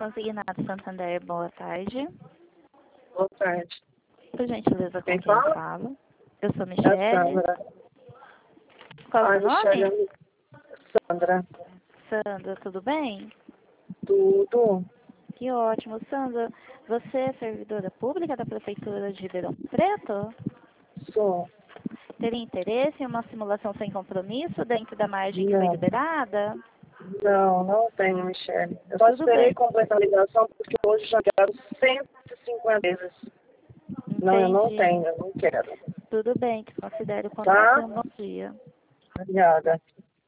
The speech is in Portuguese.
Consignado Santander, boa tarde. Boa tarde. Por gentileza, com quem fala? fala? Eu sou É a Michele. Sandra. Qual o seu nome? Michele, Sandra. Sandra, tudo bem? Tudo? Que ótimo. Sandra, você é servidora pública da Prefeitura de Ribeirão Preto? Sou. Teria interesse em uma simulação sem compromisso dentro da margem que foi Não. liberada? Não tenho, Michele. Eu só Tudo esperei bem. completar a ligação porque hoje já quero 150 vezes. Não, eu não Entendi. tenho, eu não quero. Tudo bem, que considero o Tá? contato um bom dia. Obrigada.